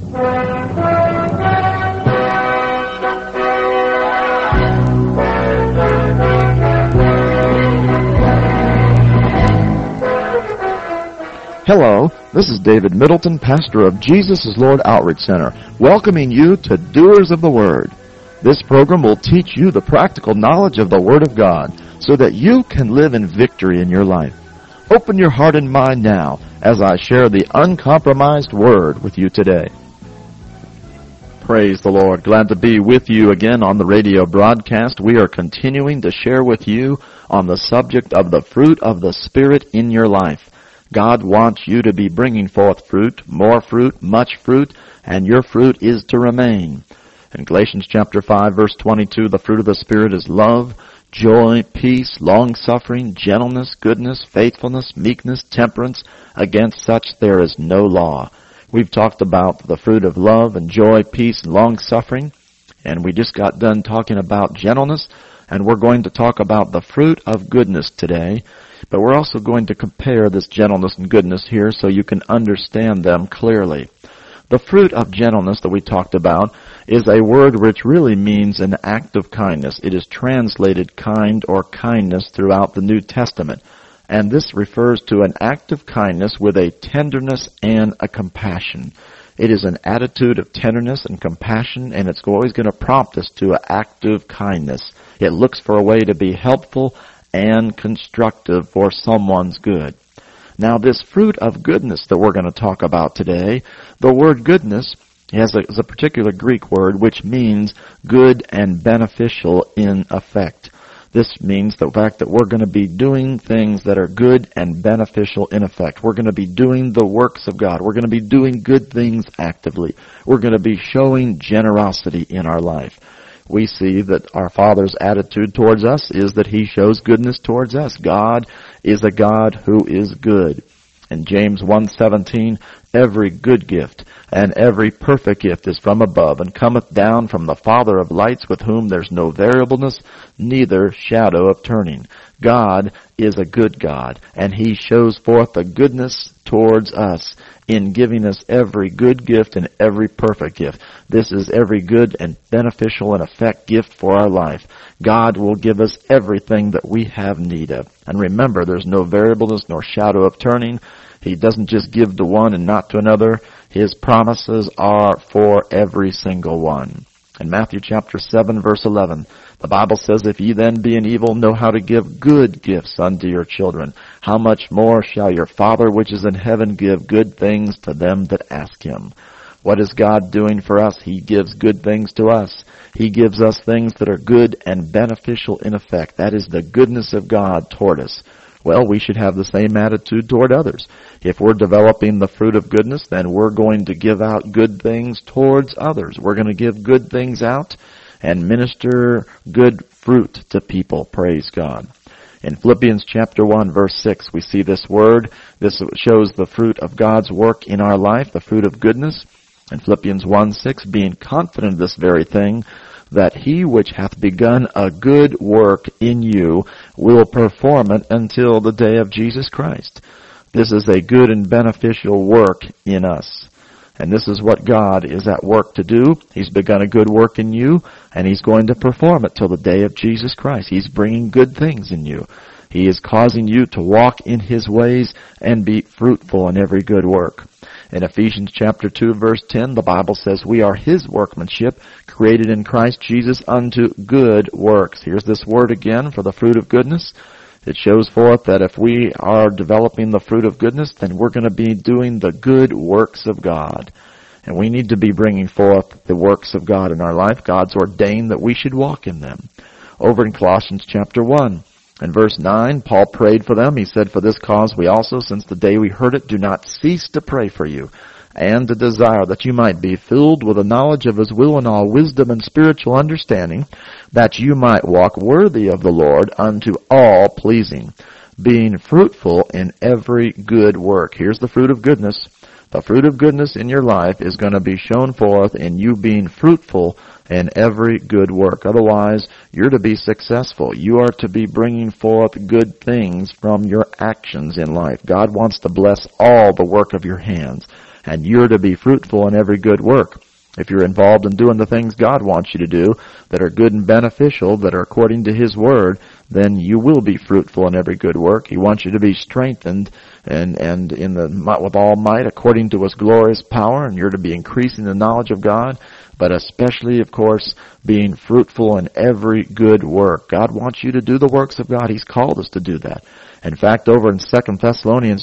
Hello, this is David Middleton, pastor of Jesus is Lord Outreach Center, welcoming you to Doers of the Word. This program will teach you the practical knowledge of the Word of God so that you can live in victory in your life. Open your heart and mind now as I share the uncompromised Word with you today. Praise the Lord. Glad to be with you again on the radio broadcast. We are continuing to share with you on the subject of the fruit of the Spirit in your life. God wants you to be bringing forth fruit, more fruit, much fruit, and your fruit is to remain. In Galatians chapter 5, verse 22, the fruit of the Spirit is love, joy, peace, long-suffering, gentleness, goodness, faithfulness, meekness, temperance. Against such there is no law. We've talked about the fruit of love and joy, peace, and long-suffering, and we just got done talking about gentleness, and we're going to talk about the fruit of goodness today. But we're also going to compare this gentleness and goodness here so you can understand them clearly. The fruit of gentleness that we talked about is a word which really means an act of kindness. It is translated kind or kindness throughout the New Testament. And this refers to an act of kindness with a tenderness and a compassion. It is an attitude of tenderness and compassion, and it's always going to prompt us to an act of kindness. It looks for a way to be helpful and constructive for someone's good. Now, this fruit of goodness that we're going to talk about today, the word goodness is a particular Greek word which means good and beneficial in effect. This means the fact that we're going to be doing things that are good and beneficial in effect. We're going to be doing the works of God. We're going to be doing good things actively. We're going to be showing generosity in our life. We see that our Father's attitude towards us is that He shows goodness towards us. God is a God who is good. In James 1:17, every good gift and every perfect gift is from above and cometh down from the Father of lights, with whom there's no variableness, neither shadow of turning. God is a good God, and He shows forth the goodness towards us in giving us every good gift and every perfect gift. This is every good and beneficial and effect gift for our life. God will give us everything that we have need of. And remember, there's no variableness nor shadow of turning. He doesn't just give to one and not to another. His promises are for every single one. In Matthew chapter 7, verse 11, the Bible says, if ye then being evil know how to give good gifts unto your children, how much more shall your Father which is in heaven give good things to them that ask Him? What is God doing for us? He gives good things to us. He gives us things that are good and beneficial in effect. That is the goodness of God toward us. Well, we should have the same attitude toward others. If we're developing the fruit of goodness, then we're going to give out good things towards others. We're going to give good things out and minister good fruit to people. Praise God. In Philippians chapter 1, verse 6, we see this word. This shows the fruit of God's work in our life, the fruit of goodness. In Philippians 1:6, being confident of this very thing, that He which hath begun a good work in you will perform it until the day of Jesus Christ. This is a good and beneficial work in us. And this is what God is at work to do. He's begun a good work in you, and He's going to perform it till the day of Jesus Christ. He's bringing good things in you. He is causing you to walk in His ways and be fruitful in every good work. In Ephesians chapter 2, verse 10, the Bible says, we are His workmanship, created in Christ Jesus unto good works. Here's this word again for the fruit of goodness. It shows forth that if we are developing the fruit of goodness, then we're going to be doing the good works of God. And we need to be bringing forth the works of God in our life. God's ordained that we should walk in them. Over in Colossians chapter 1, in verse 9, Paul prayed for them. He said, for this cause we also, since the day we heard it, do not cease to pray for you, and to desire that you might be filled with the knowledge of His will and all wisdom and spiritual understanding, that you might walk worthy of the Lord unto all pleasing, being fruitful in every good work. Here's the fruit of goodness. The fruit of goodness in your life is going to be shown forth in you being fruitful in every good work. Otherwise, you're to be successful. You are to be bringing forth good things from your actions in life. God wants to bless all the work of your hands. and you're to be fruitful in every good work. If you're involved in doing the things God wants you to do that are good and beneficial, that are according to His Word, then you will be fruitful in every good work. He wants you to be strengthened and with all might according to His glorious power, and you're to be increasing the knowledge of God, but especially, of course, being fruitful in every good work. God wants you to do the works of God. He's called us to do that. In fact, over in 2 Thessalonians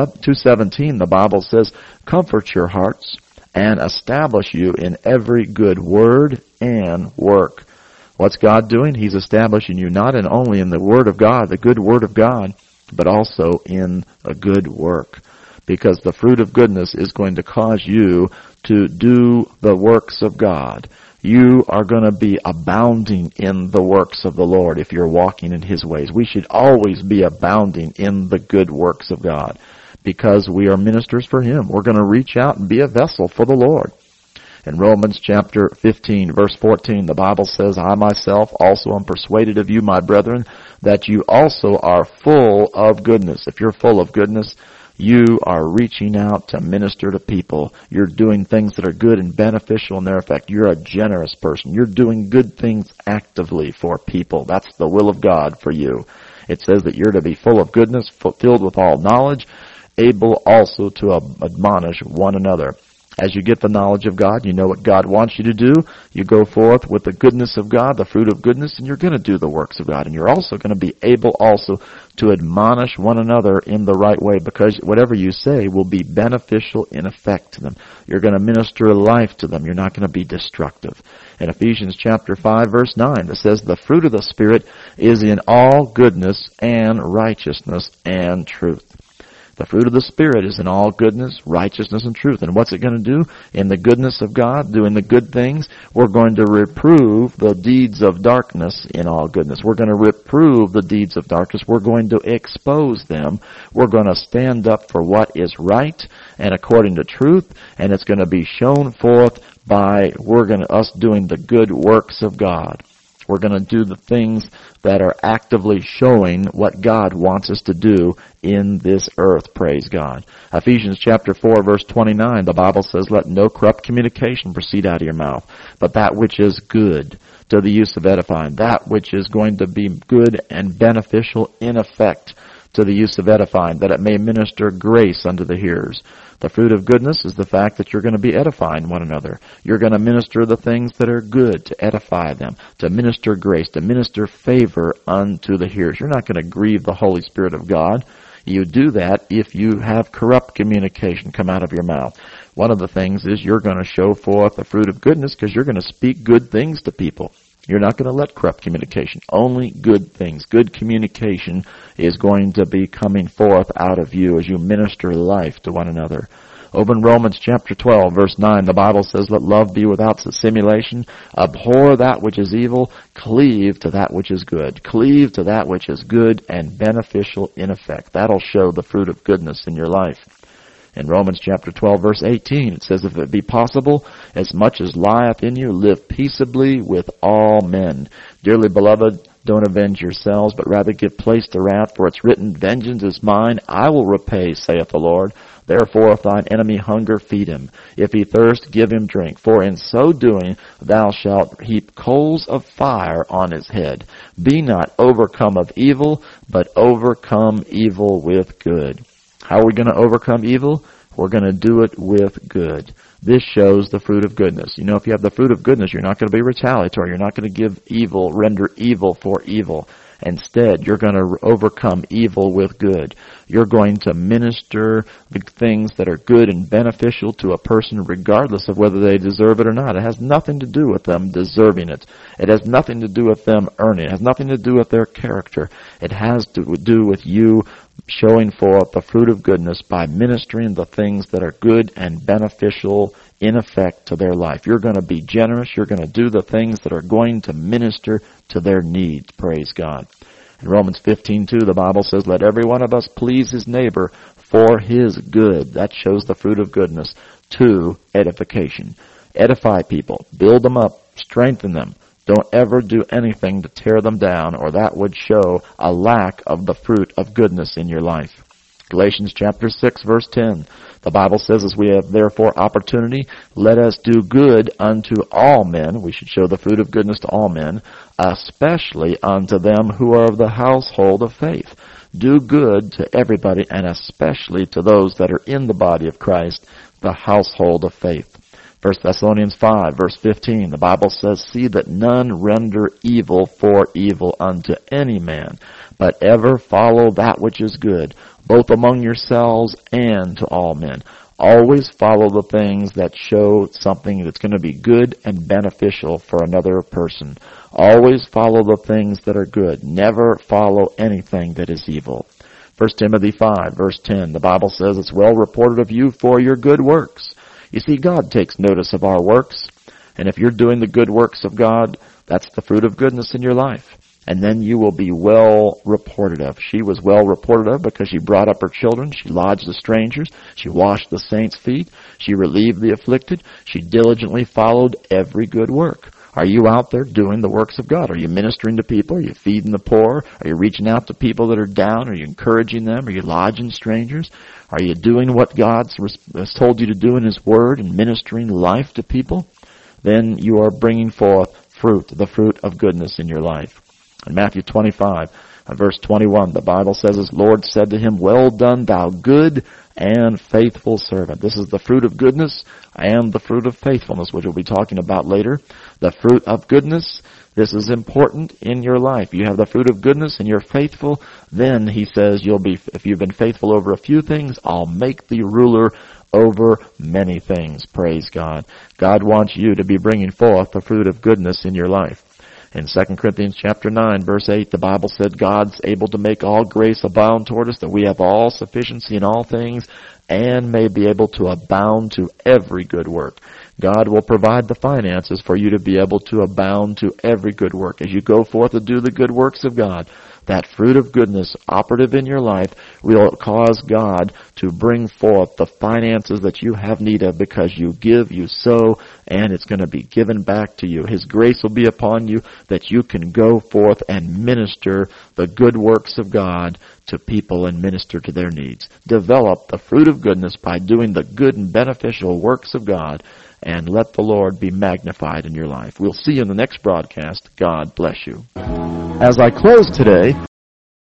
2:17, the Bible says, "Comfort your hearts and establish you in every good word and work." What's God doing? He's establishing you not only in the Word of God, the good Word of God, but also in a good work. Because the fruit of goodness is going to cause you to do the works of God. You are going to be abounding in the works of the Lord if you're walking in His ways. We should always be abounding in the good works of God, because we are ministers for Him. We're going to reach out and be a vessel for the Lord. In Romans chapter 15, verse 14, the Bible says, "I myself also am persuaded of you, my brethren, that you also are full of goodness." If you're full of goodness, you are reaching out to minister to people. You're doing things that are good and beneficial in their effect. You're a generous person. You're doing good things actively for people. That's the will of God for you. It says that you're to be full of goodness, filled with all knowledge, able also to admonish one another. As you get the knowledge of God, you know what God wants you to do. You go forth with the goodness of God, the fruit of goodness, and you're going to do the works of God. And you're also going to be able also to admonish one another in the right way, because whatever you say will be beneficial in effect to them. You're going to minister life to them. You're not going to be destructive. In Ephesians chapter 5, verse 9, it says, "The fruit of the Spirit is in all goodness and righteousness and truth." The fruit of the Spirit is in all goodness, righteousness, and truth. And what's it going to do? In the goodness of God, doing the good things, we're going to reprove the deeds of darkness in all goodness. We're going to reprove the deeds of darkness. We're going to expose them. We're going to stand up for what is right and according to truth, and it's going to be shown forth by us doing the good works of God. We're going to do the things that are actively showing what God wants us to do in this earth, praise God. Ephesians chapter 4, verse 29, the Bible says, "Let no corrupt communication proceed out of your mouth, but that which is good to the use of edifying," that which is going to be good and beneficial in effect to the use of edifying, that it may minister grace unto the hearers. The fruit of goodness is the fact that you're going to be edifying one another. You're going to minister the things that are good, to edify them, to minister grace, to minister favor unto the hearers. You're not going to grieve the Holy Spirit of God. You do that if you have corrupt communication come out of your mouth. One of the things is you're going to show forth the fruit of goodness because you're going to speak good things to people. You're not going to let corrupt communication. Only good things. Good communication is going to be coming forth out of you as you minister life to one another. Over in Romans chapter 12, verse 9, the Bible says, "Let love be without dissimulation. Abhor that which is evil. Cleave to that which is good." Cleave to that which is good and beneficial in effect. That'll show the fruit of goodness in your life. In Romans chapter 12, verse 18, it says, "If it be possible, as much as lieth in you, live peaceably with all men. Dearly beloved, don't avenge yourselves, but rather give place to wrath, for it's written, Vengeance is mine, I will repay, saith the Lord. Therefore, if thine enemy hunger, feed him. If he thirst, give him drink. For in so doing, thou shalt heap coals of fire on his head. Be not overcome of evil, but overcome evil with good." How are we going to overcome evil? We're going to do it with good. This shows the fruit of goodness. You know, if you have the fruit of goodness, you're not going to be retaliatory. You're not going to give evil, render evil for evil. Instead, you're going to overcome evil with good. You're going to minister the things that are good and beneficial to a person regardless of whether they deserve it or not. It has nothing to do with them deserving it. It has nothing to do with them earning it. It has nothing to do with their character. It has to do with you showing forth the fruit of goodness by ministering the things that are good and beneficial in effect to their life. You're going to be generous. You're going to do the things that are going to minister to their needs. Praise God. In Romans 15:2, the Bible says, "Let every one of us please his neighbor for his good." That shows the fruit of goodness to edification. Edify people. Build them up. Strengthen them. Don't ever do anything to tear them down, or that would show a lack of the fruit of goodness in your life. Galatians chapter 6, verse 10. The Bible says, as we have therefore opportunity, let us do good unto all men. We should show the fruit of goodness to all men, especially unto them who are of the household of faith. Do good to everybody, and especially to those that are in the body of Christ, the household of faith. 1 Thessalonians 5, verse 15, the Bible says, see that none render evil for evil unto any man, but ever follow that which is good, both among yourselves and to all men. Always follow the things that show something that's going to be good and beneficial for another person. Always follow the things that are good. Never follow anything that is evil. 1 Timothy 5, verse 10, the Bible says, it's well reported of you for your good works. You see, God takes notice of our works, and if you're doing the good works of God, that's the fruit of goodness in your life. And then you will be well reported of. She was well reported of because she brought up her children, she lodged the strangers, she washed the saints' feet, she relieved the afflicted, she diligently followed every good work. Are you out there doing the works of God? Are you ministering to people? Are you feeding the poor? Are you reaching out to people that are down? Are you encouraging them? Are you lodging strangers? Are you doing what God has told you to do in His Word and ministering life to people? Then you are bringing forth fruit, the fruit of goodness in your life. In Matthew 25, verse 21, the Bible says, His Lord said to him, well done, thou good and faithful servant. This is the fruit of goodness and the fruit of faithfulness, which we'll be talking about later. The fruit of goodness, this is important in your life. You have the fruit of goodness and you're faithful, then He says, if you've been faithful over a few things, I'll make thee ruler over many things. Praise God. God wants you to be bringing forth the fruit of goodness in your life. In 2 Corinthians chapter 9, verse 8, the Bible said, God's able to make all grace abound toward us, that we have all sufficiency in all things, and may be able to abound to every good work. God will provide the finances for you to be able to abound to every good work. As you go forth to do the good works of God, that fruit of goodness operative in your life will cause God to bring forth the finances that you have need of, because you give, you sow, and it's going to be given back to you. His grace will be upon you that you can go forth and minister the good works of God to people and minister to their needs. Develop the fruit of goodness by doing the good and beneficial works of God, and let the Lord be magnified in your life. We'll see you in the next broadcast. God bless you. As I close today,